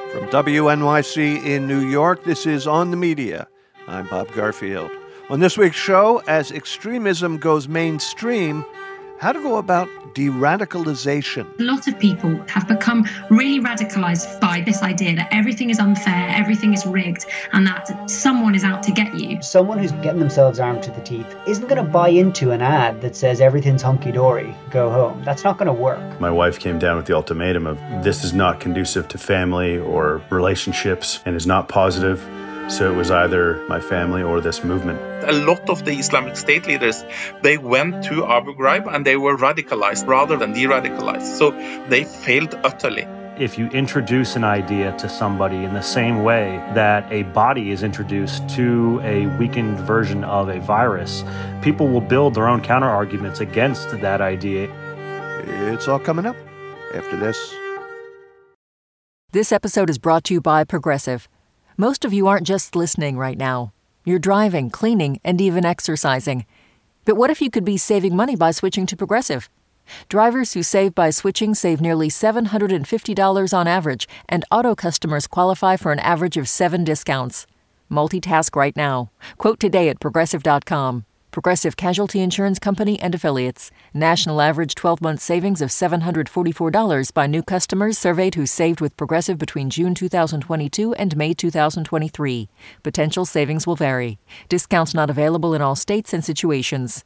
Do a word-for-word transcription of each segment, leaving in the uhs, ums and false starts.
From W N Y C in New York, this is On the Media. I'm Bob Garfield. On this week's show, as extremism goes mainstream, how to go about de-radicalization. A lot of people have become really radicalized by this idea that everything is unfair, everything is rigged, and that someone is out to get you. Someone who's getting themselves armed to the teeth isn't going to buy into an ad that says everything's hunky-dory, go home. That's not going to work. My wife came down with the ultimatum of this is not conducive to family or relationships and is not positive. So it was either my family or this movement. A lot of the Islamic State leaders, they went to Abu Ghraib and they were radicalized rather than de-radicalized. So they failed utterly. If you introduce an idea to somebody in the same way that a body is introduced to a weakened version of a virus, people will build their own counter-arguments against that idea. It's all coming up after this. This episode is brought to you by Progressive. Most of you aren't just listening right now. You're driving, cleaning, and even exercising. But what if you could be saving money by switching to Progressive? Drivers who save by switching save nearly seven hundred fifty dollars on average, and auto customers qualify for an average of seven discounts. Multitask right now. Quote today at Progressive dot com. Progressive Casualty Insurance Company and Affiliates. National average twelve-month savings of seven hundred forty-four dollars by new customers surveyed who saved with Progressive between June two thousand twenty-two and May two thousand twenty-three. Potential savings will vary. Discounts not available in all states and situations.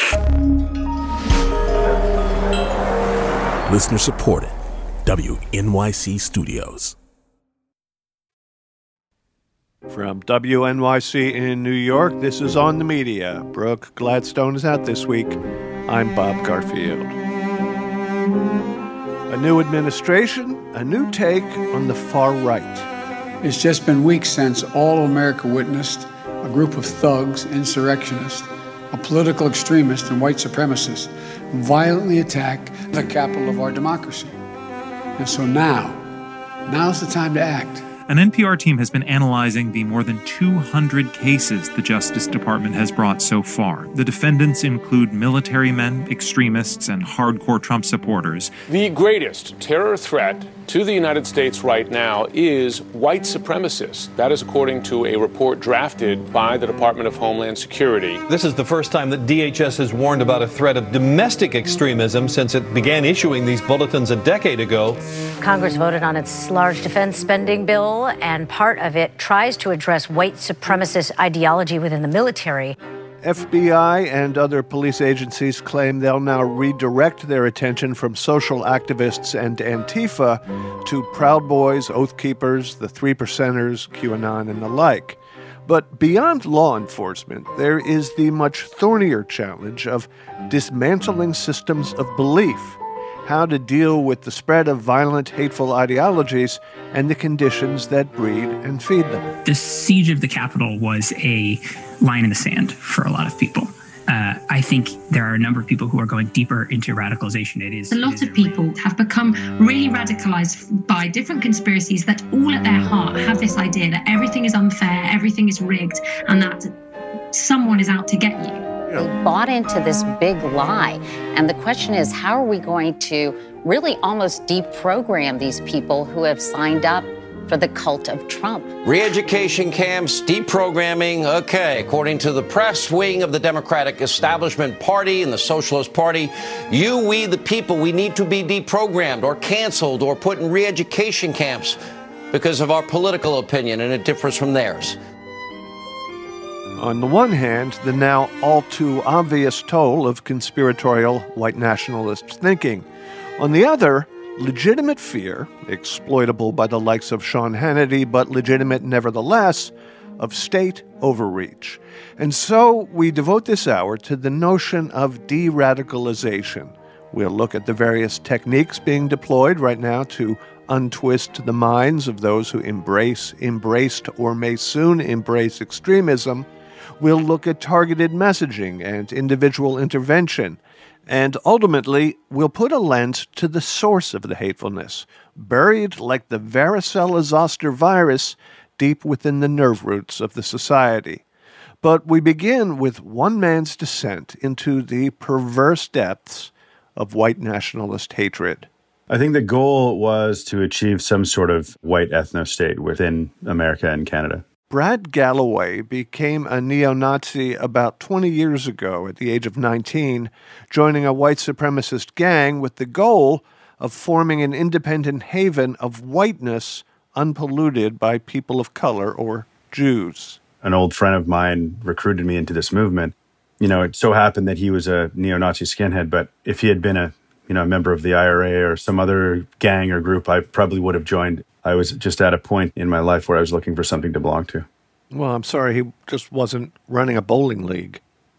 Listener supported. W N Y C Studios. From W N Y C in New York, this is On the Media. Brooke Gladstone is out this week. I'm Bob Garfield. A new administration, a new take on the far right. It's just been weeks since all America witnessed a group of thugs, insurrectionists, a political extremist and white supremacist violently attack the capital of our democracy. And so now, now's the time to act. An N P R team has been analyzing the more than two hundred cases the Justice Department has brought so far. The defendants include military men, extremists, and hardcore Trump supporters. The greatest terror threat to the United States right now is white supremacists. That is according to a report drafted by the Department of Homeland Security. This is the first time that D H S has warned about a threat of domestic extremism since it began issuing these bulletins a decade ago. Congress voted on its large defense spending bill, and part of it tries to address white supremacist ideology within the military. F B I and other police agencies claim they'll now redirect their attention from social activists and Antifa to Proud Boys, Oath Keepers, the Three Percenters, QAnon, and the like. But beyond law enforcement, there is the much thornier challenge of dismantling systems of belief, how to deal with the spread of violent, hateful ideologies and the conditions that breed and feed them. The siege of the Capitol was a line in the sand for a lot of people. Uh, I think there are a number of people who are going deeper into radicalization. It is a lot of people have become really radicalized by different conspiracies that all at their heart have this idea that everything is unfair, everything is rigged, and that someone is out to get you. They bought into this big lie. And the question is, how are we going to really almost deprogram these people who have signed up for the cult of Trump? Re-education camps, deprogramming. Okay, according to the press wing of the Democratic Establishment Party and the Socialist Party, you, we, the people, we need to be deprogrammed or canceled or put in re-education camps because of our political opinion and it differs from theirs. On the one hand, the now all-too-obvious toll of conspiratorial white nationalist thinking. On the other, legitimate fear, exploitable by the likes of Sean Hannity, but legitimate nevertheless, of state overreach. And so we devote this hour to the notion of de-radicalization. We'll look at the various techniques being deployed right now to untwist the minds of those who embrace, embraced, or may soon embrace extremism. We'll look at targeted messaging and individual intervention. And ultimately, we'll put a lens to the source of the hatefulness, buried like the varicella zoster virus deep within the nerve roots of the society. But we begin with one man's descent into the perverse depths of white nationalist hatred. I think the goal was to achieve some sort of white ethno-state within America and Canada. Brad Galloway became a neo-Nazi about twenty years ago at the age of nineteen, joining a white supremacist gang with the goal of forming an independent haven of whiteness unpolluted by people of color or Jews. An old friend of mine recruited me into this movement. You know, it so happened that he was a neo-Nazi skinhead, but if he had been a, you know, a member of the I R A or some other gang or group, I probably would have joined. I was just at a point in my life where I was looking for something to belong to. Well, I'm sorry, he just wasn't running a bowling league.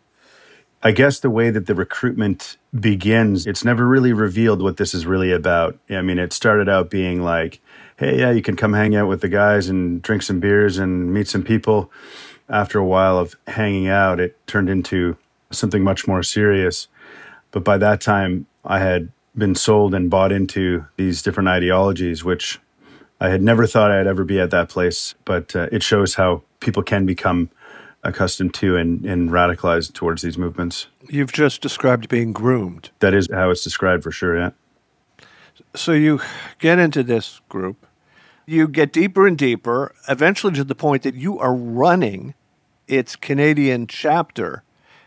I guess the way that the recruitment begins, it's never really revealed what this is really about. I mean, it started out being like, hey, yeah, you can come hang out with the guys and drink some beers and meet some people. After a while of hanging out, it turned into something much more serious. But by that time, I had been sold and bought into these different ideologies, which I had never thought I'd ever be at that place. But uh, it shows how people can become accustomed to and, and radicalized towards these movements. You've just described being groomed. That is how it's described for sure, yeah. So you get into this group, you get deeper and deeper, eventually to the point that you are running its Canadian chapter.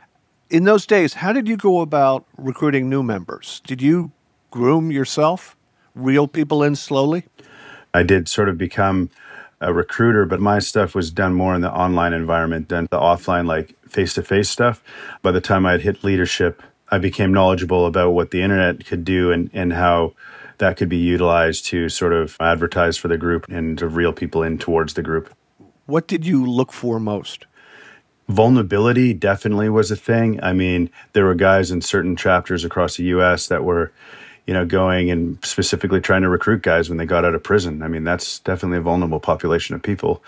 In those days, how did you go about recruiting new members? Did you groom yourself, reel people in slowly? I did sort of become a recruiter, but my stuff was done more in the online environment than the offline, like face-to-face stuff. By the time I had hit leadership, I became knowledgeable about what the internet could do and, and how that could be utilized to sort of advertise for the group and to reel people in towards the group. What did you look for most? Vulnerability definitely was a thing. I mean, there were guys in certain chapters across the U S that were, you know, going and specifically trying to recruit guys when they got out of prison. I mean, that's definitely a vulnerable population of people.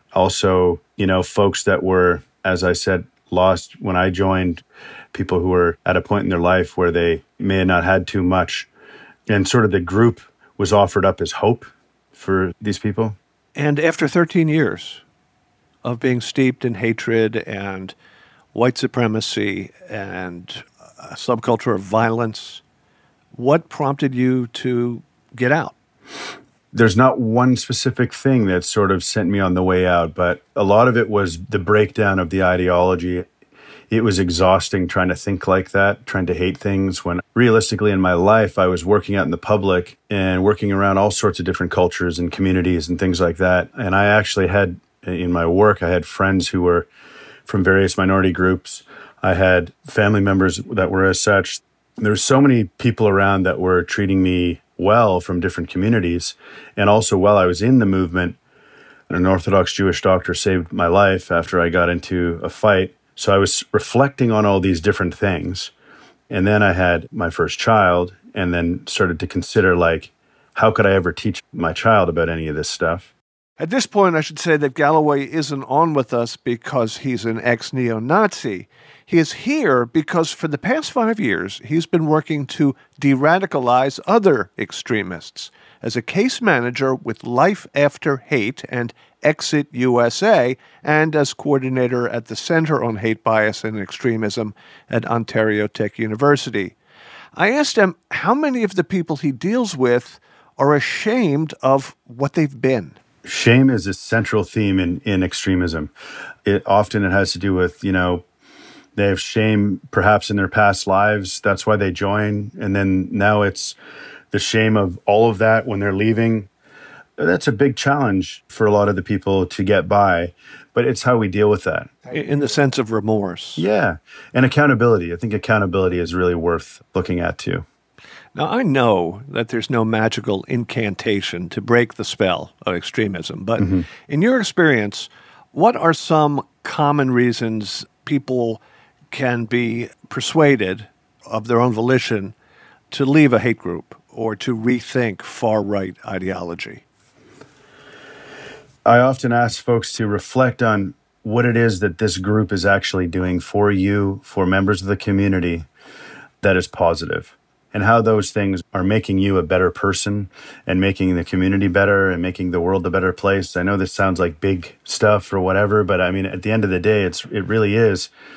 Also, you know, folks that were, as I said, lost when I joined, people who were at a point in their life where they may have not had too much. And sort of the group was offered up as hope for these people. And after thirteen years of being steeped in hatred and white supremacy and a subculture of violence, what prompted you to get out? There's not one specific thing that sort of sent me on the way out, but a lot of it was the breakdown of the ideology. It was exhausting trying to think like that, trying to hate things, when realistically in my life, I was working out in the public and working around all sorts of different cultures and communities and things like that. And I actually had, in my work, I had friends who were from various minority groups. I had family members that were as such. There were so many people around that were treating me well from different communities. And also while I was in the movement, an Orthodox Jewish doctor saved my life after I got into a fight. So I was reflecting on all these different things. And then I had my first child and then started to consider, like, how could I ever teach my child about any of this stuff? At this point, I should say that Galloway isn't on with us because he's an ex-neo-Nazi. He is here because for the past five years, he's been working to de-radicalize other extremists as a case manager with Life After Hate and Exit U S A, and as coordinator at the Center on Hate, Bias, and Extremism at Ontario Tech University. I asked him how many of the people he deals with are ashamed of what they've been. Shame is a central theme in, in extremism. It often it has to do with, you know, they have shame perhaps in their past lives. That's why they join. And then now it's the shame of all of that when they're leaving. That's a big challenge for a lot of the people to get by, but it's how we deal with that. In the sense of remorse. Yeah. And accountability. I think accountability is really worth looking at too. Now, I know that there's no magical incantation to break the spell of extremism, but mm-hmm. in your experience, what are some common reasons people can be persuaded of their own volition to leave a hate group or to rethink far-right ideology? I often ask folks to reflect on what it is that this group is actually doing for you, for members of the community, that is positive, and how those things are making you a better person and making the community better and making the world a better place. I know this sounds like big stuff or whatever, but I mean, at the end of the day, it's it really is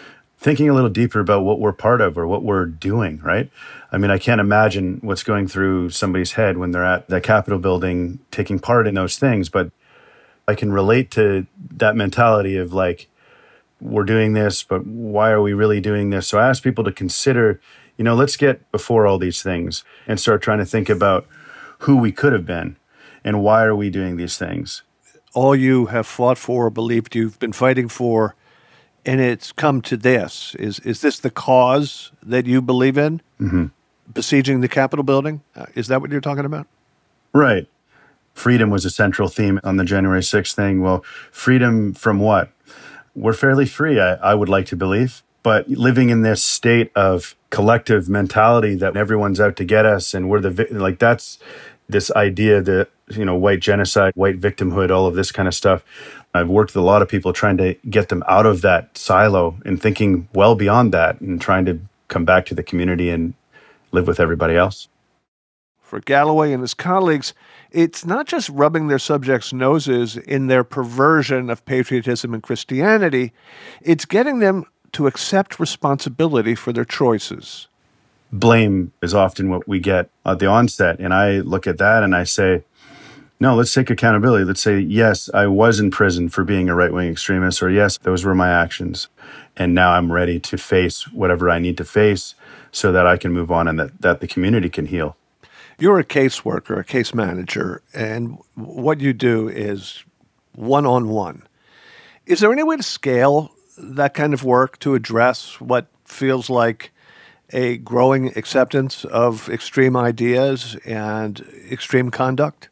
thinking a little deeper about what we're part of or what we're doing, right? I mean, I can't imagine what's going through somebody's head when they're at the Capitol building taking part in those things, but I can relate to that mentality of like, we're doing this, but why are we really doing this? So I ask people to consider, you know, let's get before all these things and start trying to think about who we could have been and why are we doing these things. All you have fought for, believed you've been fighting for, and it's come to this. Is is this the cause that you believe in? Mm-hmm. Besieging the Capitol building? Uh, is that what you're talking about? Right. Freedom was a central theme on the January sixth thing. Well, freedom from what? We're fairly free, I, I would like to believe. But living in this state of collective mentality that everyone's out to get us and we're the, vi- like that's this idea that, you know, white genocide, white victimhood, all of this kind of stuff. I've worked with a lot of people trying to get them out of that silo and thinking well beyond that and trying to come back to the community and live with everybody else. For Galloway and his colleagues, it's not just rubbing their subjects' noses in their perversion of patriotism and Christianity, it's getting them to accept responsibility for their choices. Blame is often what we get at the onset, and I look at that and I say, no, let's take accountability. Let's say, yes, I was in prison for being a right-wing extremist, or yes, those were my actions, and now I'm ready to face whatever I need to face so that I can move on and that, that the community can heal. You're a caseworker, a case manager, and what you do is one-on-one. Is there any way to scale that kind of work to address what feels like a growing acceptance of extreme ideas and extreme conduct?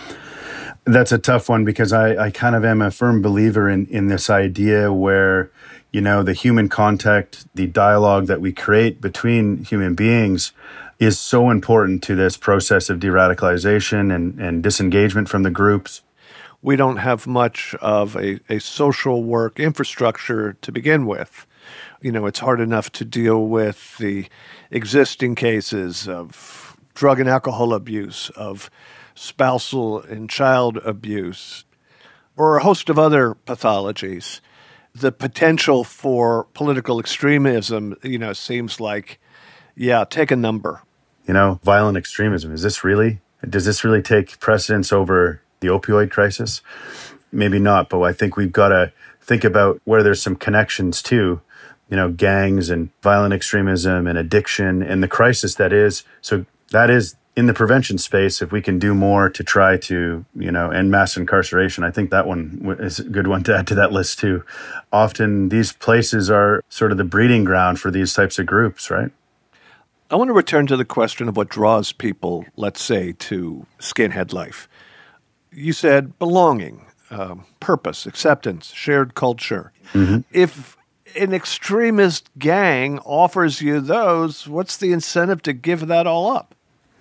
That's a tough one because I, I kind of am a firm believer in, in this idea where, you know, the human contact, the dialogue that we create between human beings is so important to this process of de-radicalization and, and disengagement from the groups. We don't have much of a, a social work infrastructure to begin with. You know, it's hard enough to deal with the existing cases of drug and alcohol abuse, of spousal and child abuse, or a host of other pathologies. The potential for political extremism, you know, seems like, yeah, take a number. You know, violent extremism, is this really, does this really take precedence over the opioid crisis? Maybe not, but I think we've got to think about where there's some connections to, you know, gangs and violent extremism and addiction and the crisis that is. So that is in the prevention space. If we can do more to try to, you know, end mass incarceration, I think that one is a good one to add to that list too. Often these places are sort of the breeding ground for these types of groups, right? I want to return to the question of what draws people, let's say, to skinhead life. You said belonging, um, purpose, acceptance, shared culture. Mm-hmm. If an extremist gang offers you those, what's the incentive to give that all up?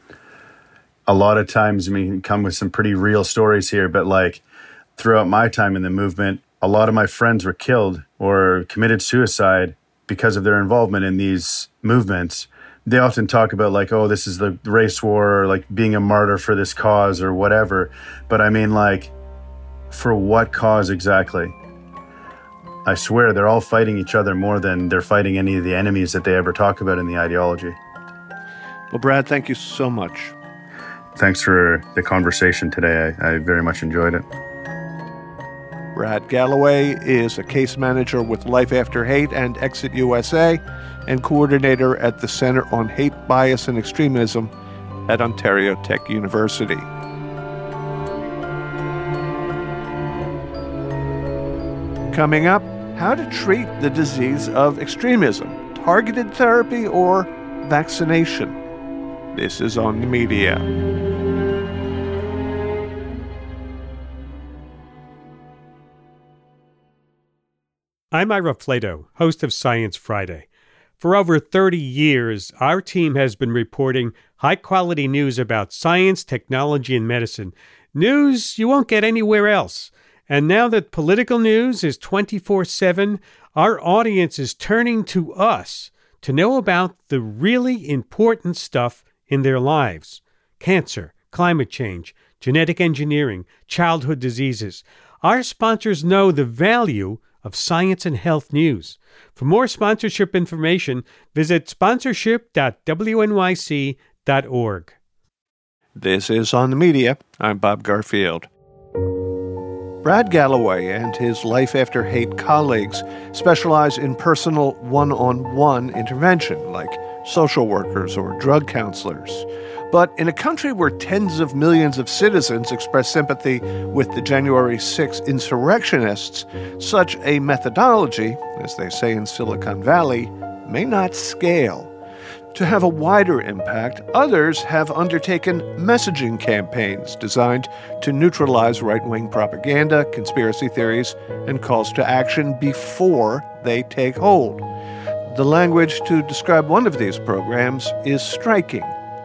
A lot of times, I mean, come with some pretty real stories here, but like throughout my time in the movement, a lot of my friends were killed or committed suicide because of their involvement in these movements. They often talk about like, oh, this is the race war, or like being a martyr for this cause or whatever. But I mean, like, for what cause exactly? I swear they're all fighting each other more than they're fighting any of the enemies that they ever talk about in the ideology. Well, Brad, thank you so much. Thanks for the conversation today. I, I very much enjoyed it. Brad Galloway is a case manager with Life After Hate and Exit U S A and coordinator at the Center on Hate, Bias, and Extremism at Ontario Tech University. Coming up, how to treat the disease of extremism, targeted therapy or vaccination. This is On the Media. I'm Ira Flato, host of Science Friday. For over thirty years, our team has been reporting high-quality news about science, technology, and medicine. News you won't get anywhere else. And now that political news is twenty-four seven, our audience is turning to us to know about the really important stuff in their lives. Cancer, climate change, genetic engineering, childhood diseases. Our sponsors know the value of science and health news. For more sponsorship information, visit sponsorship dot w n y c dot org. This is On the Media. I'm Bob Garfield. Brad Galloway and his Life After Hate colleagues specialize in personal one-on-one intervention, like social workers or drug counselors. But in a country where tens of millions of citizens express sympathy with the January sixth insurrectionists, such a methodology, as they say in Silicon Valley, may not scale. To have a wider impact, others have undertaken messaging campaigns designed to neutralize right-wing propaganda, conspiracy theories, and calls to action before they take hold. The language to describe one of these programs is striking: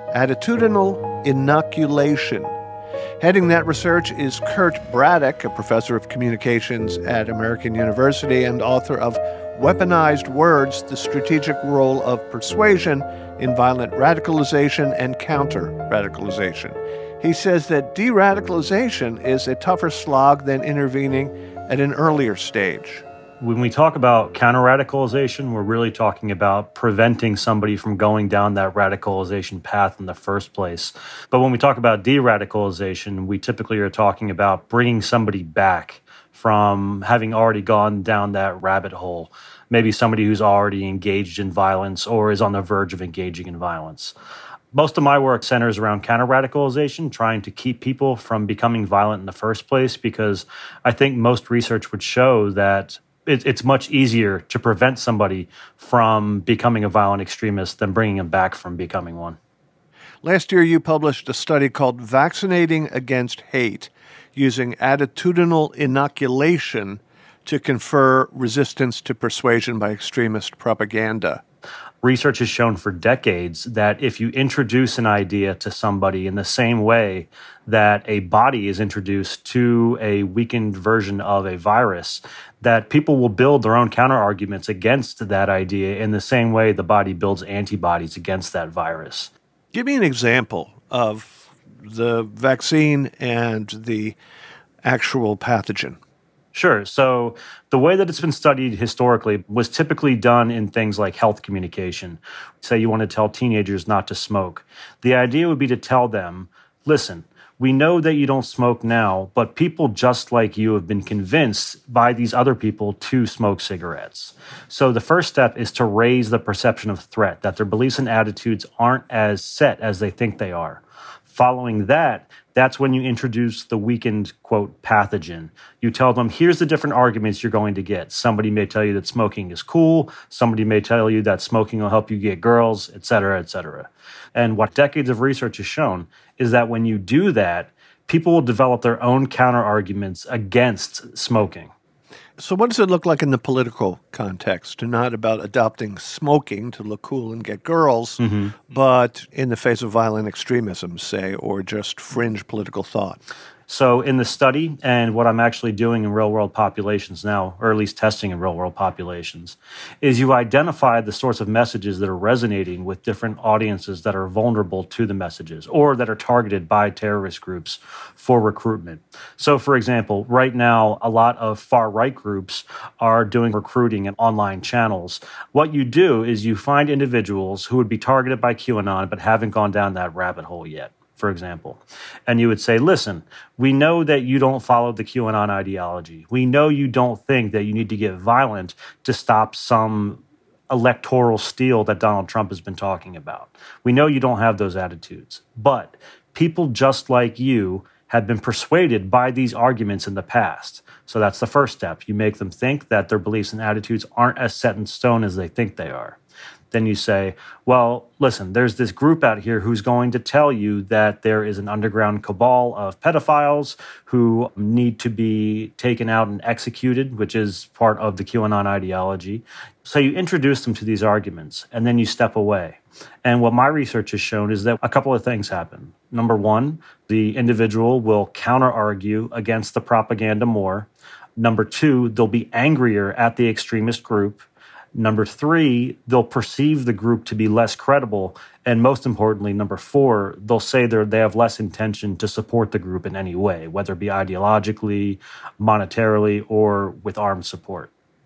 attitudinal inoculation. Heading that research is Kurt Braddock, a professor of communications at American University and author of Weaponized Words, The Strategic Role of Persuasion in Violent Radicalization and Counter-Radicalization. He says that de-radicalization is a tougher slog than intervening at an earlier stage. When we talk about counter-radicalization, we're really talking about preventing somebody from going down that radicalization path in the first place. But when we talk about de-radicalization, we typically are talking about bringing somebody back from having already gone down that rabbit hole. Maybe somebody who's already engaged in violence or is on the verge of engaging in violence. Most of my work centers around counter-radicalization, trying to keep people from becoming violent in the first place, because I think most research would show that it, it's much easier to prevent somebody from becoming a violent extremist than bringing them back from becoming one. Last year, you published a study called Vaccinating Against Hate, using attitudinal inoculation to confer resistance to persuasion by extremist propaganda. Research has shown for decades that if you introduce an idea to somebody in the same way that a body is introduced to a weakened version of a virus, that people will build their own counter-arguments against that idea in the same way the body builds antibodies against that virus. Give me an example of the vaccine and the actual pathogen. Sure. So the way that it's been studied historically was typically done in things like health communication. Say you want to tell teenagers not to smoke. The idea would be to tell them, listen, we know that you don't smoke now, but people just like you have been convinced by these other people to smoke cigarettes. So the first step is to raise the perception of threat, that their beliefs and attitudes aren't as set as they think they are. Following that, that's when you introduce the weakened, quote, pathogen. You tell them, here's the different arguments you're going to get. Somebody may tell you that smoking is cool. Somebody may tell you that smoking will help you get girls, et cetera, et cetera. And what decades of research has shown is that when you do that, people will develop their own counter-arguments against smoking. So what does it look like in the political context? Not about adopting smoking to look cool and get girls, mm-hmm. but in the face of violent extremism, say, or just fringe political thought. So in the study, and what I'm actually doing in real-world populations now, or at least testing in real-world populations, is you identify the sorts of messages that are resonating with different audiences that are vulnerable to the messages or that are targeted by terrorist groups for recruitment. So, for example, right now, a lot of far-right groups are doing recruiting in online channels. What you do is you find individuals who would be targeted by QAnon but haven't gone down that rabbit hole yet, for example. And you would say, listen, we know that you don't follow the QAnon ideology. We know you don't think that you need to get violent to stop some electoral steal that Donald Trump has been talking about. We know you don't have those attitudes. But people just like you have been persuaded by these arguments in the past. So that's the first step. You make them think that their beliefs and attitudes aren't as set in stone as they think they are. Then you say, well, listen, there's this group out here who's going to tell you that there is an underground cabal of pedophiles who need to be taken out and executed, which is part of the QAnon ideology. So you introduce them to these arguments, and then you step away. And what my research has shown is that a couple of things happen. Number one, the individual will counter-argue against the propaganda more. Number two, they'll be angrier at the extremist group. Number three, they'll perceive the group to be less credible. And most importantly, number four, they'll say they they have less intention to support the group in any way, whether it be ideologically, monetarily, or with armed support.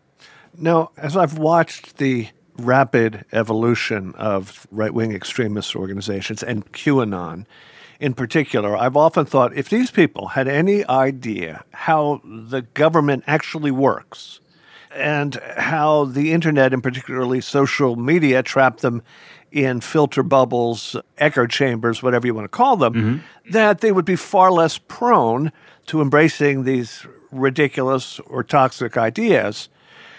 Now, as I've watched the rapid evolution of right-wing extremist organizations and QAnon in particular, I've often thought if these people had any idea how the government actually works and how the internet, and particularly social media, trap them in filter bubbles, echo chambers, whatever you want to call them, mm-hmm. that they would be far less prone to embracing these ridiculous or toxic ideas.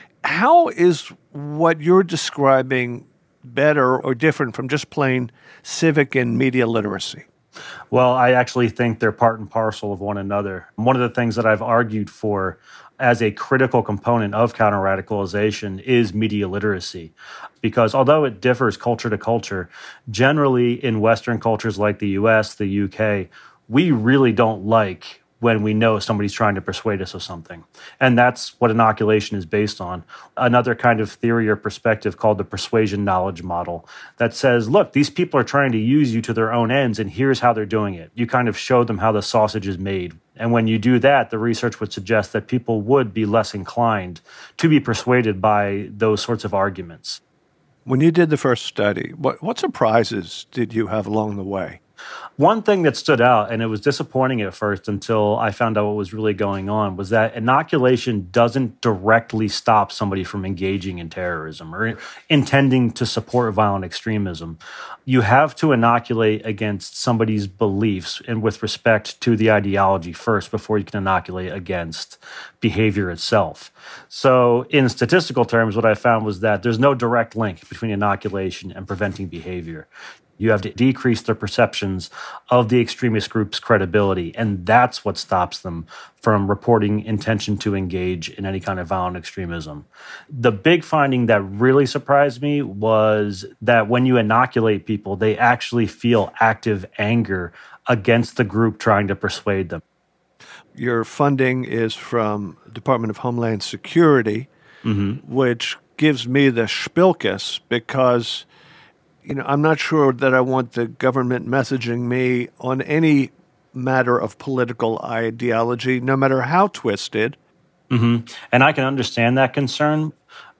How is what you're describing better or different from just plain civic and media literacy? Well, I actually think they're part and parcel of one another. One of the things that I've argued for as a critical component of counter-radicalization is media literacy. Because although it differs culture to culture, generally in Western cultures like the U S, the U K, we really don't like when we know somebody's trying to persuade us of something. And that's what inoculation is based on. Another kind of theory or perspective called the persuasion knowledge model that says, look, these people are trying to use you to their own ends, and here's how they're doing it. You kind of show them how the sausage is made. And when you do that, the research would suggest that people would be less inclined to be persuaded by those sorts of arguments. When you did the first study, what, what surprises did you have along the way? One thing that stood out, and it was disappointing at first until I found out what was really going on, was that inoculation doesn't directly stop somebody from engaging in terrorism or intending to support violent extremism. You have to inoculate against somebody's beliefs and with respect to the ideology first before you can inoculate against behavior itself. So in statistical terms, what I found was that there's no direct link between inoculation and preventing behavior. You have to decrease their perceptions of the extremist group's credibility, and that's what stops them from reporting intention to engage in any kind of violent extremism. The big finding that really surprised me was that when you inoculate people, they actually feel active anger against the group trying to persuade them. Your funding is from the Department of Homeland Security, mm-hmm. which gives me the spilkus because You know, I'm not sure that I want the government messaging me on any matter of political ideology, no matter how twisted. Mm-hmm. And I can understand that concern.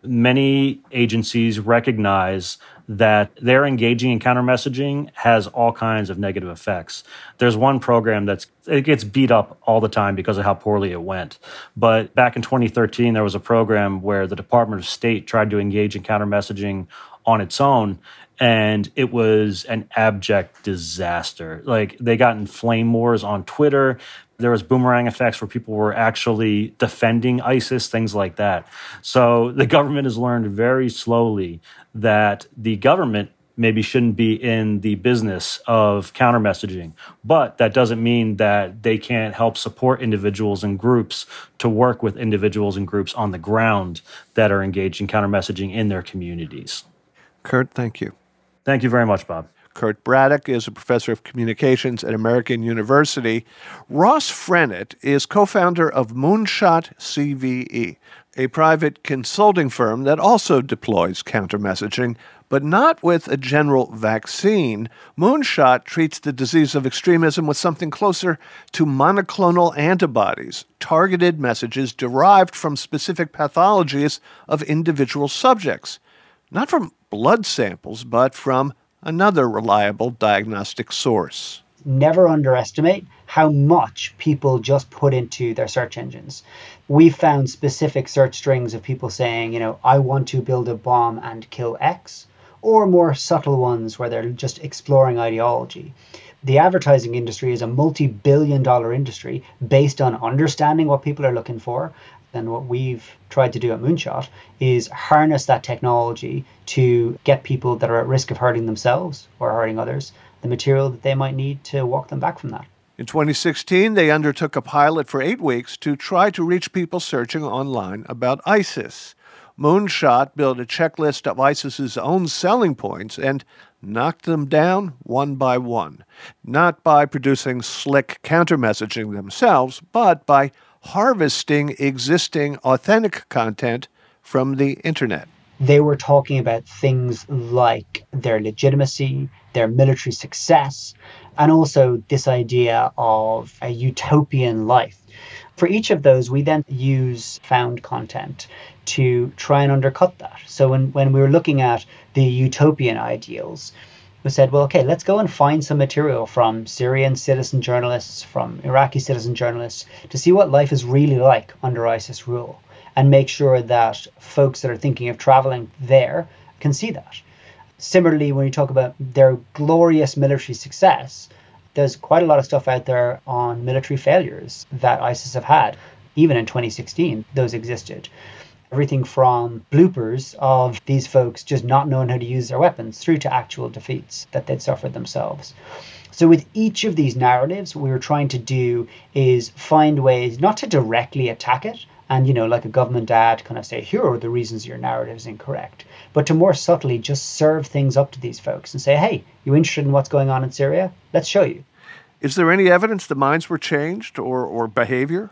Many agencies recognize that their engaging in counter-messaging has all kinds of negative effects. There's one program that's it gets beat up all the time because of how poorly it went. But back in twenty thirteen, there was a program where the Department of State tried to engage in counter-messaging on its own, and it was an abject disaster. Like, they got in flame wars on Twitter. There was boomerang effects where people were actually defending ISIS, things like that. So the government has learned very slowly that the government maybe shouldn't be in the business of counter-messaging, but that doesn't mean that they can't help support individuals and groups to work with individuals and groups on the ground that are engaged in counter-messaging in their communities. Kurt, thank you. Thank you very much, Bob. Kurt Braddock is a professor of communications at American University. Ross Frennett is co-founder of Moonshot C V E, a private consulting firm that also deploys counter-messaging, but not with a general vaccine. Moonshot treats the disease of extremism with something closer to monoclonal antibodies, targeted messages derived from specific pathologies of individual subjects, not from blood samples, but from another reliable diagnostic source. Never underestimate how much people just put into their search engines. We found specific search strings of people saying, you know, I want to build a bomb and kill X, or more subtle ones where they're just exploring ideology. The advertising industry is a multi-billion dollar industry based on understanding what people are looking for. And what we've tried to do at Moonshot is harness that technology to get people that are at risk of hurting themselves or hurting others the material that they might need to walk them back from that. In twenty sixteen, they undertook a pilot for eight weeks to try to reach people searching online about ISIS. Moonshot built a checklist of ISIS's own selling points and knocked them down one by one, not by producing slick counter-messaging themselves, but by harvesting existing authentic content from the internet. They were talking about things like their legitimacy, their military success, and also this idea of a utopian life. For each of those, we then use found content to try and undercut that. So when, when we were looking at the utopian ideals, we said, well, okay, let's go and find some material from Syrian citizen journalists, from Iraqi citizen journalists, to see what life is really like under ISIS rule, and make sure that folks that are thinking of traveling there can see that. Similarly, when you talk about their glorious military success, there's quite a lot of stuff out there on military failures that ISIS have had. Even in twenty sixteen, those existed. Everything from bloopers of these folks just not knowing how to use their weapons through to actual defeats that they'd suffered themselves. So with each of these narratives, what we were trying to do is find ways not to directly attack it and, you know, like a government ad kind of say, here are the reasons your narrative is incorrect, but to more subtly just serve things up to these folks and say, hey, you interested in what's going on in Syria? Let's show you. Is there any evidence the minds were changed or, or behavior?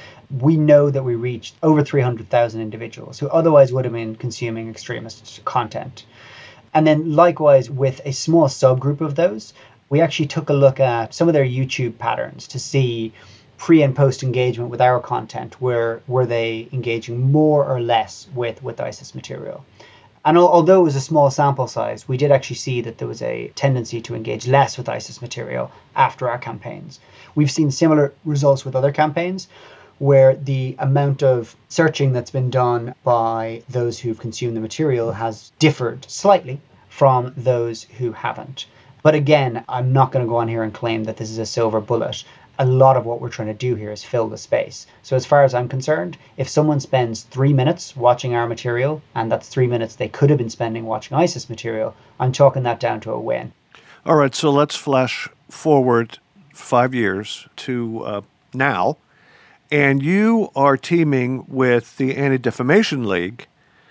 We know that we reached over three hundred thousand individuals who otherwise would have been consuming extremist content. And then likewise, with a small subgroup of those, we actually took a look at some of their YouTube patterns to see pre and post engagement with our content. Where were they engaging more or less with, with ISIS material? And although it was a small sample size, we did actually see that there was a tendency to engage less with ISIS material after our campaigns. We've seen similar results with other campaigns, where the amount of searching that's been done by those who've consumed the material has differed slightly from those who haven't. But again, I'm not going to go on here and claim that this is a silver bullet. A lot of what we're trying to do here is fill the space. So as far as I'm concerned, if someone spends three minutes watching our material, and that's three minutes they could have been spending watching ISIS material, I'm chalking that down to a win. All right, so let's flash forward five years to uh, now. And you are teaming with the Anti-Defamation League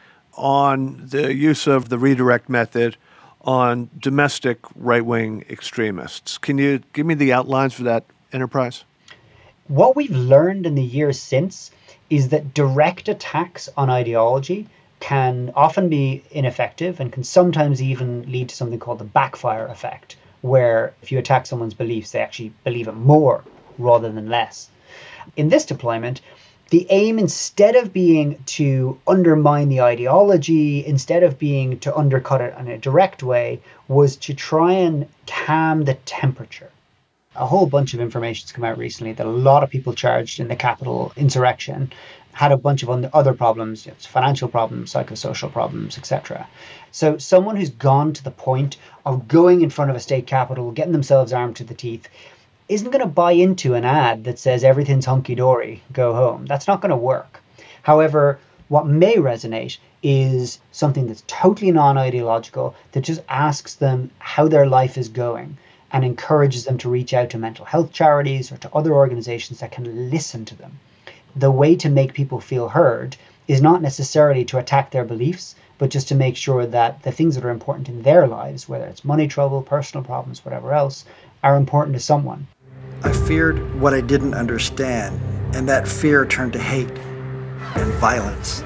on the use of the redirect method on domestic right-wing extremists. Can you give me the outlines for that enterprise? What we've learned in the years since is that direct attacks on ideology can often be ineffective and can sometimes even lead to something called the backfire effect, where if you attack someone's beliefs, they actually believe it more rather than less. In this deployment, the aim, instead of being to undermine the ideology, instead of being to undercut it in a direct way, was to try and calm the temperature. A whole bunch of information's come out recently that a lot of people charged in the Capitol insurrection had a bunch of other problems, you know, financial problems, psychosocial problems, et cetera. So someone who's gone to the point of going in front of a state capitol, getting themselves armed to the teeth, isn't going to buy into an ad that says everything's hunky-dory, go home. That's not going to work. However, what may resonate is something that's totally non-ideological, that just asks them how their life is going and encourages them to reach out to mental health charities or to other organizations that can listen to them. The way to make people feel heard is not necessarily to attack their beliefs, but just to make sure that the things that are important in their lives, whether it's money trouble, personal problems, whatever else, are important to someone. I feared what I didn't understand, and that fear turned to hate and violence.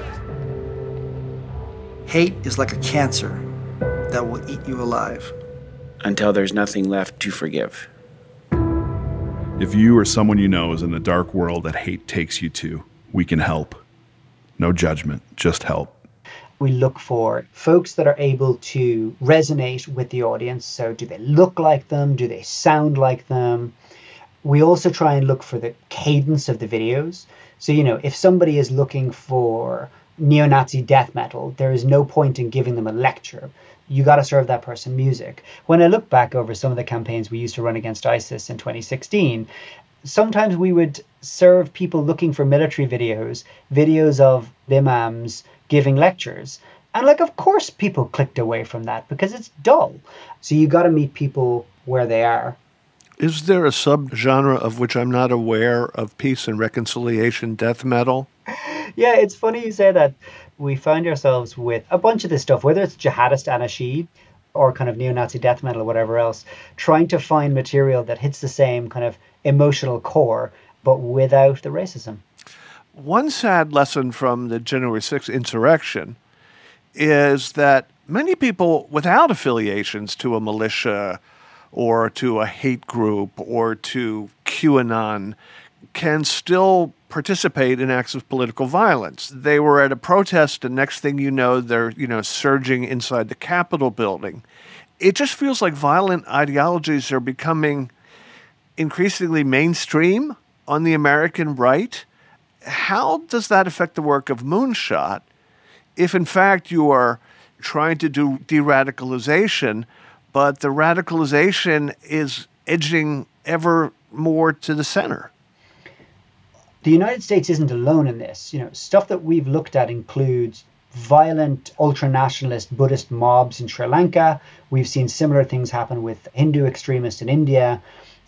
Hate is like a cancer that will eat you alive. Until there's nothing left to forgive. If you or someone you know is in the dark world that hate takes you to, we can help. No judgment, just help. We look for folks that are able to resonate with the audience. So do they look like them? Do they sound like them? We also try and look for the cadence of the videos. So, you know, if somebody is looking for neo-Nazi death metal, there is no point in giving them a lecture. You got to serve that person music. When I look back over some of the campaigns we used to run against ISIS in twenty sixteen, sometimes we would serve people looking for military videos, videos of imams giving lectures. And like, of course, people clicked away from that because it's dull. So you got to meet people where they are. Is there a subgenre of which I'm not aware of peace and reconciliation death metal? Yeah, it's funny you say that. We find ourselves with a bunch of this stuff, whether it's jihadist anashid or kind of neo-Nazi death metal or whatever else, trying to find material that hits the same kind of emotional core, but without the racism. One sad lesson from the January sixth insurrection is that many people without affiliations to a militia or to a hate group or to QAnon can still participate in acts of political violence. They were at a protest, and next thing you know, they're, you know, surging inside the Capitol building. It just feels like violent ideologies are becoming increasingly mainstream on the American right. How does that affect the work of Moonshot if, in fact, you are trying to do de-radicalization, but the radicalization is edging ever more to the center? The United States isn't alone in this. You know, stuff that we've looked at includes violent ultra-nationalist Buddhist mobs in Sri Lanka. We've seen similar things happen with Hindu extremists in India.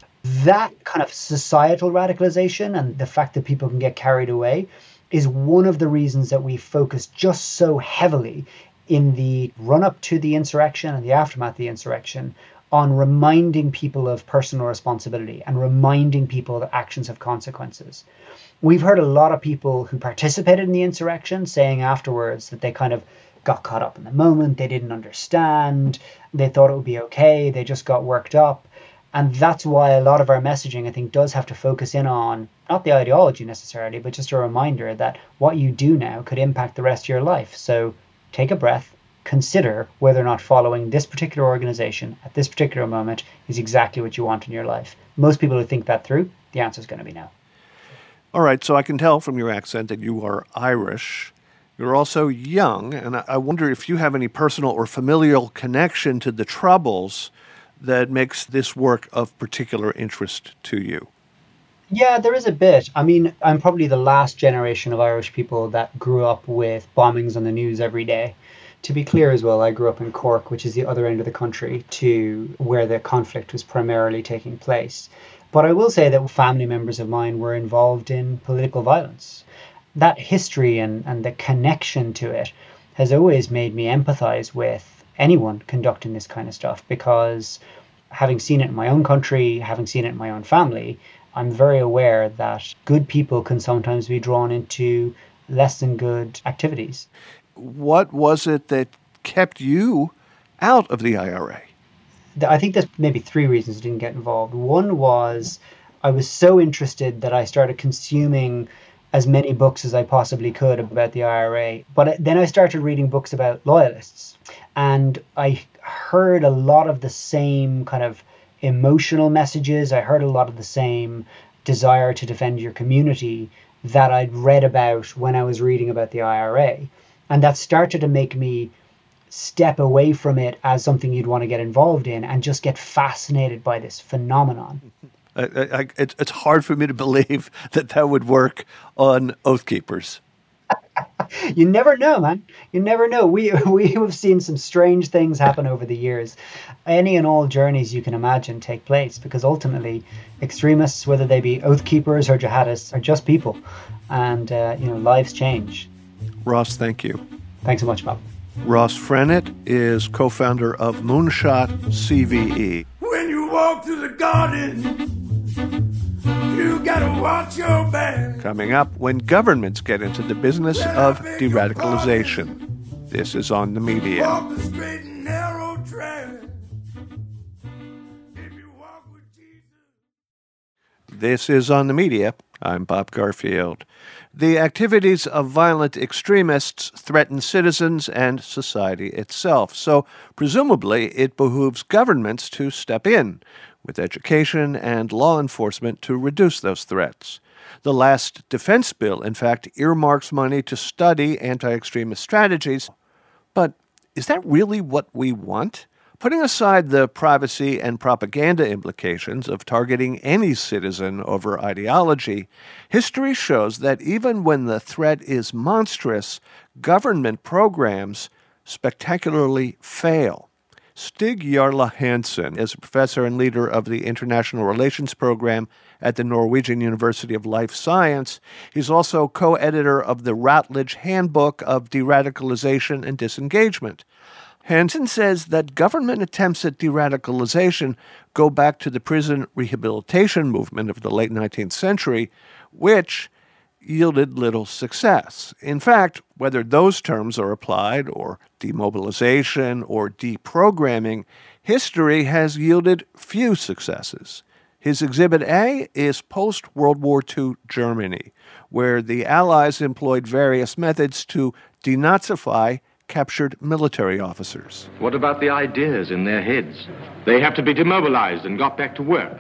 That kind of societal radicalization and the fact that people can get carried away is one of the reasons that we focus just so heavily in the run-up to the insurrection and the aftermath of the insurrection on reminding people of personal responsibility and reminding people that actions have consequences. We've heard a lot of people who participated in the insurrection saying afterwards that they kind of got caught up in the moment, they didn't understand, they thought it would be okay, they just got worked up. And that's why a lot of our messaging, I think, does have to focus in on not the ideology necessarily, but just a reminder that what you do now could impact the rest of your life. So take a breath, consider whether or not following this particular organization at this particular moment is exactly what you want in your life. Most people who think that through, the answer is going to be no. All right, so I can tell from your accent that you are Irish. You're also young, and I wonder if you have any personal or familial connection to the Troubles that makes this work of particular interest to you. Yeah, there is a bit. I mean, I'm probably the last generation of Irish people that grew up with bombings on the news every day. To be clear as well, I grew up in Cork, which is the other end of the country to where the conflict was primarily taking place. But I will say that family members of mine were involved in political violence. That history and, and the connection to it has always made me empathize with anyone conducting this kind of stuff, because having seen it in my own country, having seen it in my own family, I'm very aware that good people can sometimes be drawn into less than good activities. What was it that kept you out of the I R A? I think there's maybe three reasons I didn't get involved. One was I was so interested that I started consuming as many books as I possibly could about the I R A. But then I started reading books about loyalists, and I heard a lot of the same kind of emotional messages. I heard a lot of the same desire to defend your community that I'd read about when I was reading about the I R A. And that started to make me step away from it as something you'd want to get involved in and just get fascinated by this phenomenon. I, I, it's, it's hard for me to believe that that would work on Oath Keepers. You never know, man. You never know. We we have seen some strange things happen over the years. Any and all journeys you can imagine take place, because ultimately extremists, whether they be Oath Keepers or jihadists, are just people. And, uh, you know, lives change. Ross, thank you. Thanks so much, Bob. Ross Frennett is co-founder of Moonshot C V E. When you walk through the garden, you gotta watch your back. Coming up, when governments get into the business of de-radicalization. This is On the Media. Walk the straight and narrow track. This is On the Media. I'm Bob Garfield. The activities of violent extremists threaten citizens and society itself, so presumably it behooves governments to step in with education and law enforcement to reduce those threats. The last defense bill, in fact, earmarks money to study anti-extremist strategies. But is that really what we want? Putting aside the privacy and propaganda implications of targeting any citizen over ideology, history shows that even when the threat is monstrous, government programs spectacularly fail. Stig Jarle Hansen is a professor and leader of the International Relations Program at the Norwegian University of Life Science. He's also co-editor of the Routledge Handbook of De-radicalization and Disengagement. Hansen says that government attempts at de-radicalization go back to the prison rehabilitation movement of the late nineteenth century, which yielded little success. In fact, whether those terms are applied, or demobilization, or deprogramming, history has yielded few successes. His Exhibit A is post-World War Two Germany, where the Allies employed various methods to denazify captured military officers. What about the ideas in their heads? They have to be demobilized and got back to work.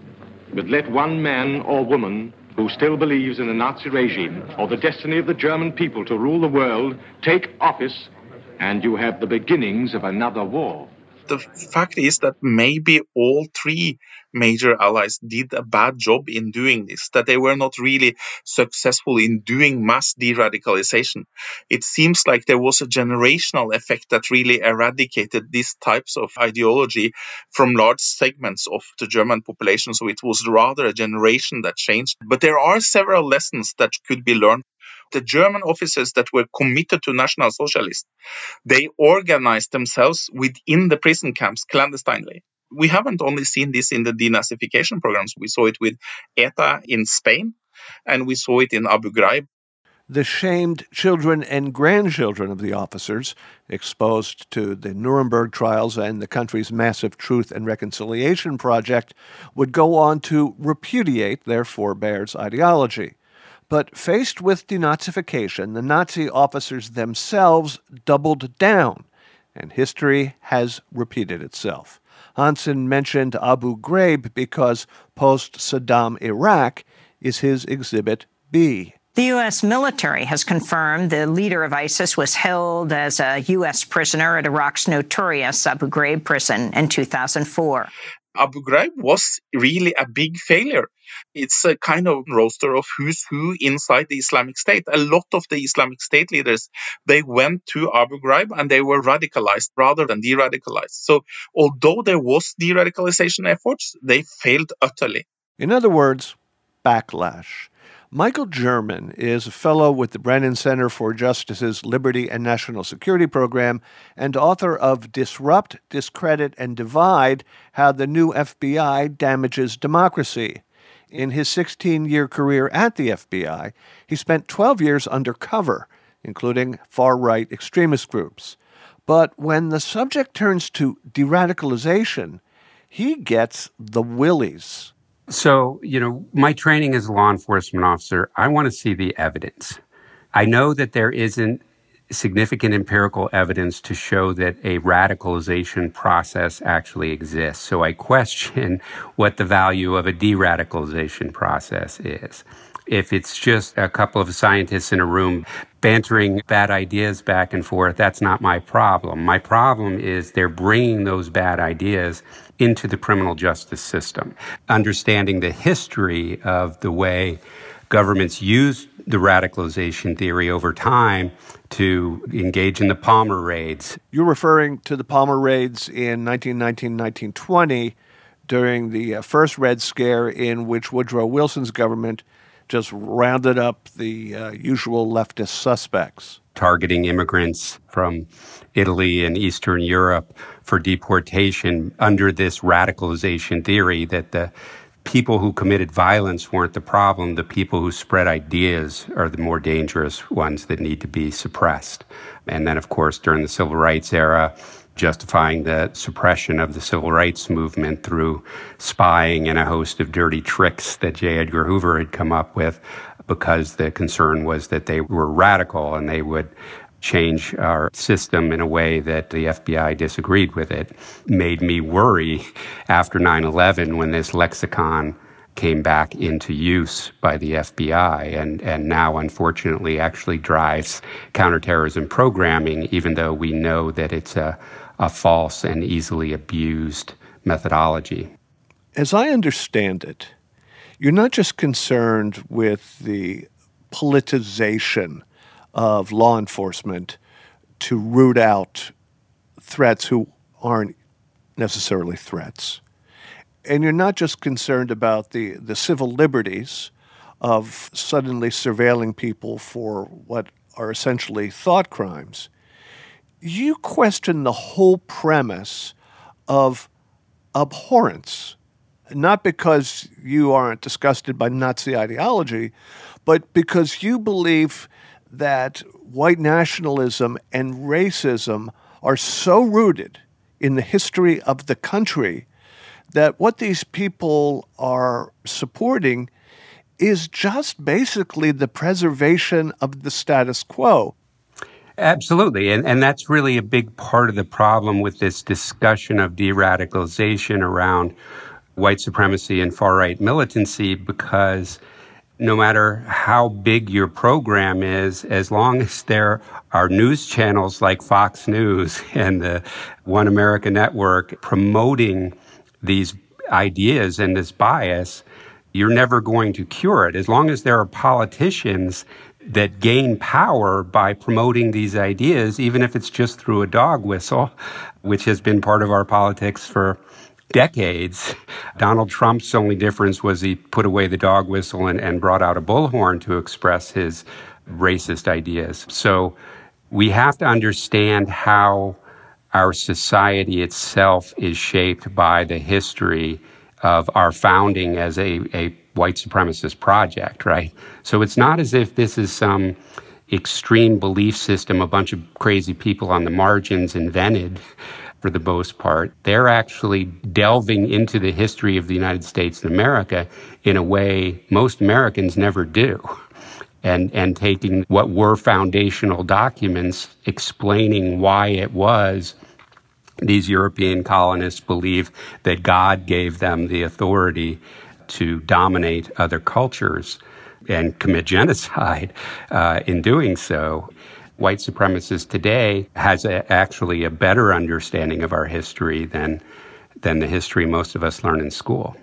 But let one man or woman who still believes in the Nazi regime or the destiny of the German people to rule the world take office, and you have the beginnings of another war. The fact is that maybe all three major allies did a bad job in doing this, that they were not really successful in doing mass de-radicalization. It seems like there was a generational effect that really eradicated these types of ideology from large segments of the German population. So it was rather a generation that changed. But there are several lessons that could be learned. The German officers that were committed to National Socialists, they organized themselves within the prison camps clandestinely. We haven't only seen this in the denazification programs. We saw it with ETA in Spain, and we saw it in Abu Ghraib. The shamed children and grandchildren of the officers, exposed to the Nuremberg trials and the country's massive Truth and Reconciliation Project, would go on to repudiate their forebears' ideology. But faced with denazification, the Nazi officers themselves doubled down, and history has repeated itself. Hansen mentioned Abu Ghraib because post-Saddam Iraq is his Exhibit B. The U S military has confirmed the leader of ISIS was held as a U S prisoner at Iraq's notorious Abu Ghraib prison in two thousand four. Abu Ghraib was really a big failure. It's a kind of roster of who's who inside the Islamic State. A lot of the Islamic State leaders, they went to Abu Ghraib and they were radicalized rather than de-radicalized. So although there was de-radicalization efforts, they failed utterly. In other words, backlash. Michael German is a fellow with the Brennan Center for Justice's Liberty and National Security Program and author of Disrupt, Discredit, and Divide, How the New F B I Damages Democracy. In his sixteen-year career at the F B I, he spent twelve years undercover, including far-right extremist groups. But when the subject turns to de-radicalization, he gets the willies. So, you know, my training as a law enforcement officer, I want to see the evidence. I know that there isn't significant empirical evidence to show that a radicalization process actually exists. So I question what the value of a de-radicalization process is. If it's just a couple of scientists in a room bantering bad ideas back and forth, that's not my problem. My problem is they're bringing those bad ideas into the criminal justice system. Understanding the history of the way governments used the radicalization theory over time to engage in the Palmer raids. You're referring to the Palmer raids in nineteen nineteen, nineteen twenty during the uh, first Red Scare, in which Woodrow Wilson's government just rounded up the uh, usual leftist suspects. Targeting immigrants from Italy and Eastern Europe for deportation under this radicalization theory that the people who committed violence weren't the problem. The people who spread ideas are the more dangerous ones that need to be suppressed. And then, of course, during the Civil Rights era, justifying the suppression of the civil rights movement through spying and a host of dirty tricks that J. Edgar Hoover had come up with, because the concern was that they were radical and they would change our system in a way that the F B I disagreed with it, made me worry after nine eleven when this lexicon came back into use by the F B I and, and now, unfortunately, actually drives counterterrorism programming, even though we know that it's a, a false and easily abused methodology. As I understand it, you're not just concerned with the politicization of law enforcement to root out threats who aren't necessarily threats. And you're not just concerned about the, the civil liberties of suddenly surveilling people for what are essentially thought crimes. You question the whole premise of abhorrence, not because you aren't disgusted by Nazi ideology, but because you believe that white nationalism and racism are so rooted in the history of the country that what these people are supporting is just basically the preservation of the status quo. Absolutely. And, and that's really a big part of the problem with this discussion of de-radicalization around white supremacy and far-right militancy, because no matter how big your program is, as long as there are news channels like Fox News and the One America Network promoting these ideas and this bias, you're never going to cure it. As long as there are politicians that gain power by promoting these ideas, even if it's just through a dog whistle, which has been part of our politics for decades. Donald Trump's only difference was he put away the dog whistle and, and brought out a bullhorn to express his racist ideas. So we have to understand how our society itself is shaped by the history of our founding as a, a white supremacist project, right? So it's not as if this is some extreme belief system a bunch of crazy people on the margins invented for the most part. They're actually delving into the history of the United States and America in a way most Americans never do. And, and taking what were foundational documents explaining why it was these European colonists believe that God gave them the authority to dominate other cultures and commit genocide uh, in doing so. White supremacists today has a, actually a better understanding of our history than than the history most of us learn in school.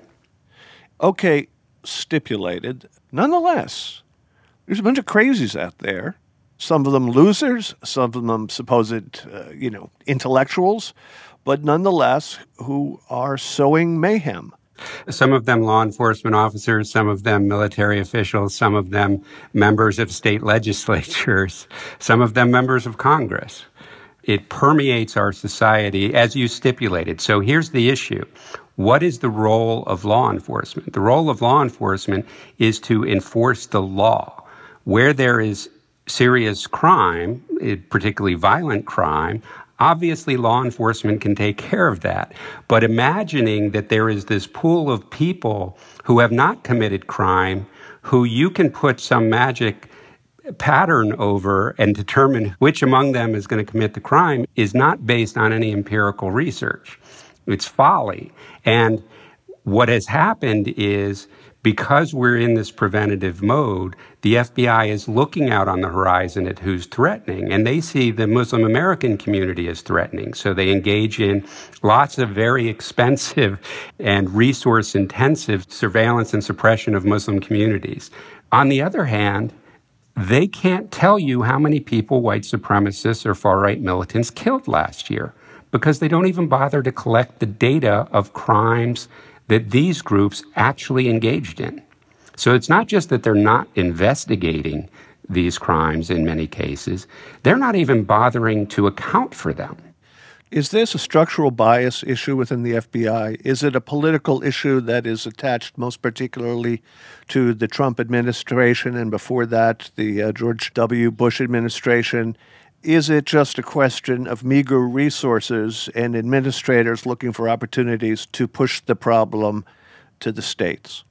Okay, stipulated. Nonetheless, there's a bunch of crazies out there. Some of them losers, some of them supposed, uh, you know, intellectuals, but nonetheless who are sowing mayhem. Some of them law enforcement officers, some of them military officials, some of them members of state legislatures, some of them members of Congress. It permeates our society, as you stipulated. So here's the issue. What is the role of law enforcement? The role of law enforcement is to enforce the law. Where there is serious crime, particularly violent crime, obviously, law enforcement can take care of that. But imagining that there is this pool of people who have not committed crime, who you can put some magic pattern over and determine which among them is going to commit the crime is not based on any empirical research. It's folly. And what has happened is, because we're in this preventative mode, the F B I is looking out on the horizon at who's threatening, and they see the Muslim American community as threatening. So they engage in lots of very expensive and resource-intensive surveillance and suppression of Muslim communities. On the other hand, they can't tell you how many people white supremacists or far-right militants killed last year, because they don't even bother to collect the data of crimes that these groups actually engaged in. So it's not just that they're not investigating these crimes in many cases, they're not even bothering to account for them. Is this a structural bias issue within the F B I? Is it a political issue that is attached most particularly to the Trump administration and before that the uh, George W. Bush administration? Is it just a question of meager resources and administrators looking for opportunities to push the problem to the states?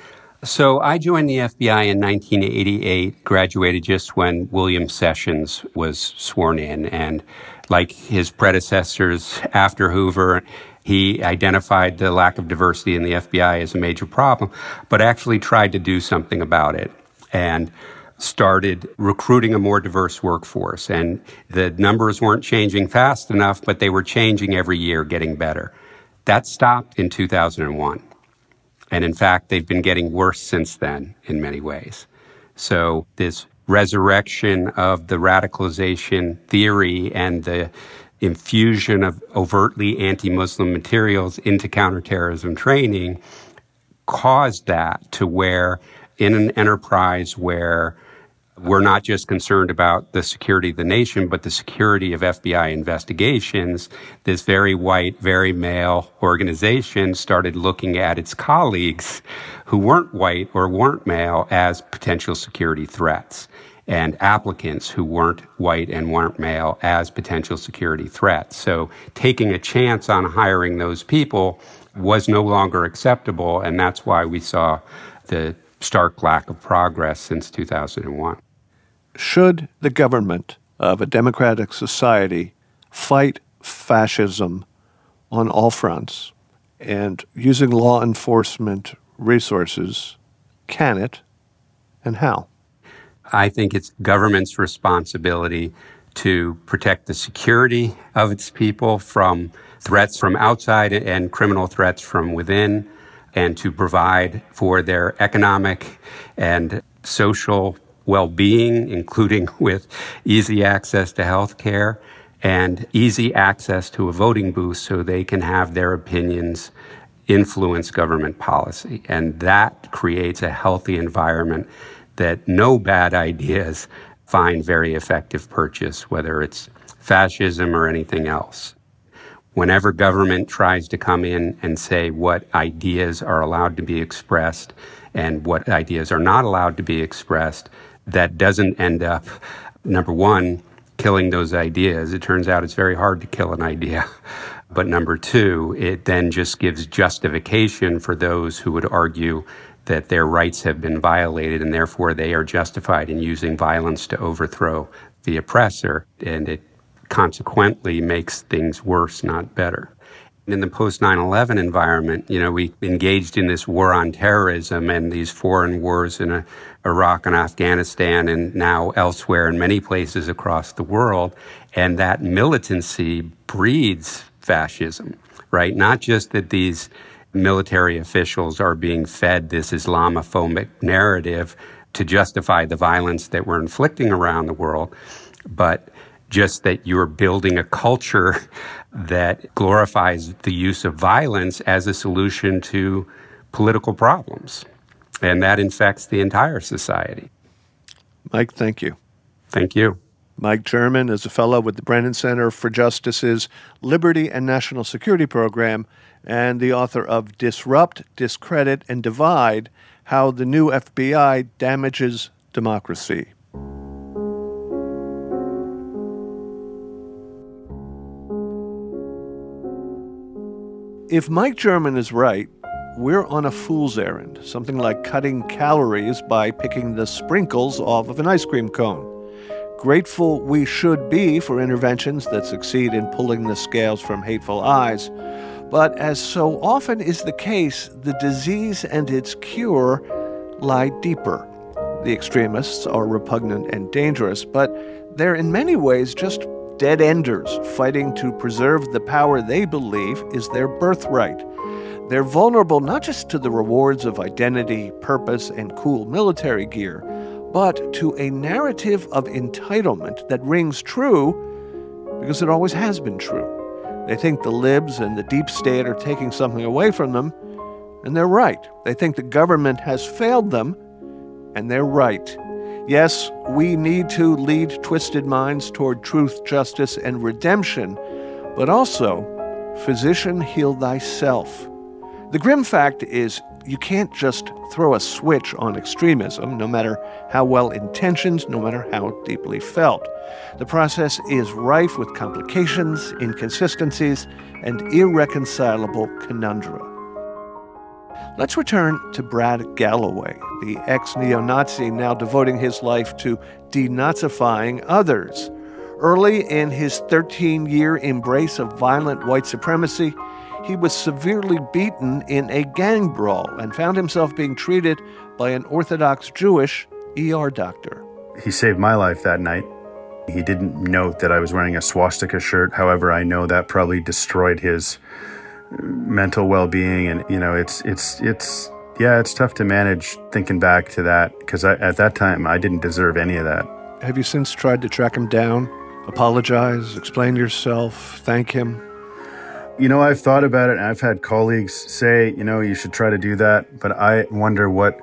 So I joined the F B I in nineteen eighty-eight, graduated just when William Sessions was sworn in. And like his predecessors after Hoover, he identified the lack of diversity in the F B I as a major problem, but actually tried to do something about it. And started recruiting a more diverse workforce. And the numbers weren't changing fast enough, but they were changing every year, getting better. That stopped in two thousand one. And in fact, they've been getting worse since then in many ways. So this resurrection of the radicalization theory and the infusion of overtly anti-Muslim materials into counterterrorism training caused that to where in an enterprise where we're not just concerned about the security of the nation, but the security of F B I investigations, this very white, very male organization started looking at its colleagues who weren't white or weren't male as potential security threats, and applicants who weren't white and weren't male as potential security threats. So taking a chance on hiring those people was no longer acceptable, and that's why we saw the stark lack of progress since two thousand one. Should the government of a democratic society fight fascism on all fronts and using law enforcement resources, can it, and how? I think it's government's responsibility to protect the security of its people from threats from outside and criminal threats from within, and to provide for their economic and social well-being, including with easy access to health care and easy access to a voting booth so they can have their opinions influence government policy. And that creates a healthy environment that no bad ideas find very effective purchase, whether it's fascism or anything else. Whenever government tries to come in and say what ideas are allowed to be expressed and what ideas are not allowed to be expressed, that doesn't end up, number one, killing those ideas. It turns out it's very hard to kill an idea. But number two, it then just gives justification for those who would argue that their rights have been violated and therefore they are justified in using violence to overthrow the oppressor. And it consequently makes things worse, not better. In the post nine eleven environment, you know, we engaged in this war on terrorism and these foreign wars in Iraq and Afghanistan and now elsewhere in many places across the world. And that militancy breeds fascism, right? Not just that these military officials are being fed this Islamophobic narrative to justify the violence that we're inflicting around the world, but just that you're building a culture that glorifies the use of violence as a solution to political problems. And that infects the entire society. Mike, thank you. Thank you. Mike German is a fellow with the Brennan Center for Justice's Liberty and National Security Program and the author of Disrupt, Discredit, and Divide: How the New F B I Damages Democracy. If Mike German is right, we're on a fool's errand, something like cutting calories by picking the sprinkles off of an ice cream cone. Grateful we should be for interventions that succeed in pulling the scales from hateful eyes. But as so often is the case, the disease and its cure lie deeper. The extremists are repugnant and dangerous, but they're in many ways just dead-enders fighting to preserve the power they believe is their birthright. They're vulnerable not just to the rewards of identity, purpose, and cool military gear, but to a narrative of entitlement that rings true because it always has been true. They think the libs and the deep state are taking something away from them, and they're right. They think the government has failed them, and they're right. Yes, we need to lead twisted minds toward truth, justice, and redemption, but also, physician, heal thyself. The grim fact is, you can't just throw a switch on extremism, no matter how well-intentioned, no matter how deeply felt. The process is rife with complications, inconsistencies, and irreconcilable conundra. Let's return to Brad Galloway, the ex-neo-Nazi now devoting his life to denazifying others. Early in his thirteen-year embrace of violent white supremacy, he was severely beaten in a gang brawl and found himself being treated by an Orthodox Jewish E R doctor. He saved my life that night. He didn't note that I was wearing a swastika shirt. However, I know that probably destroyed his mental well-being. And, you know, it's, it's, it's, yeah, it's tough to manage thinking back to that because at that time, I didn't deserve any of that. Have you since tried to track him down, apologize, explain yourself, thank him? You know, I've thought about it, and I've had colleagues say, you know, you should try to do that. But I wonder what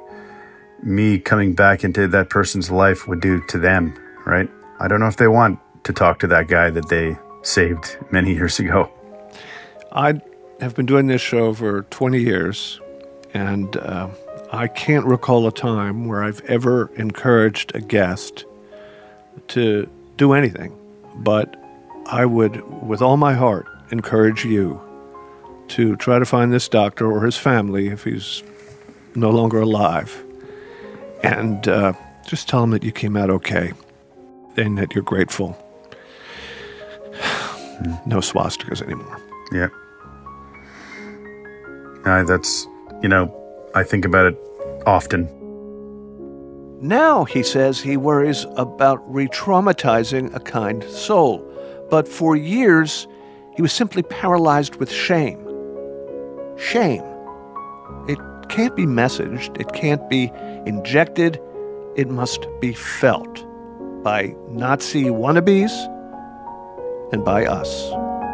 me coming back into that person's life would do to them, right? I don't know if they want to talk to that guy that they saved many years ago. I have been doing this show for twenty years, and uh, I can't recall a time where I've ever encouraged a guest to do anything. But I would, with all my heart, encourage you to try to find this doctor or his family if he's no longer alive And uh, just tell them that you came out okay and that you're grateful. No swastikas anymore. Yeah. Uh, that's, you know, I think about it often. Now, he says, he worries about re-traumatizing a kind soul. But for years, he was simply paralyzed with shame. Shame. It can't be messaged. It can't be injected. It must be felt by Nazi wannabes and by us.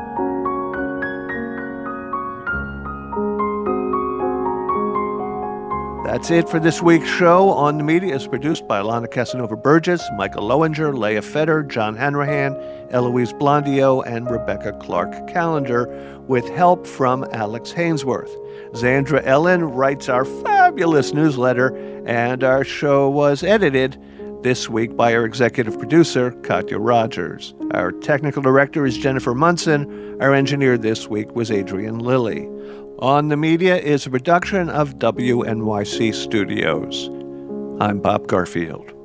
That's it for this week's show. On the Media is produced by Alana Casanova-Burgess, Michael Lowinger, Leah Fetter, John Hanrahan, Eloise Blondio, and Rebecca Clark-Callender, with help from Alex Hainsworth. Zandra Ellen writes our fabulous newsletter, and our show was edited this week by our executive producer, Katya Rogers. Our technical director is Jennifer Munson. Our engineer this week was Adrian Lilly. On the Media is a production of W N Y C Studios. I'm Bob Garfield.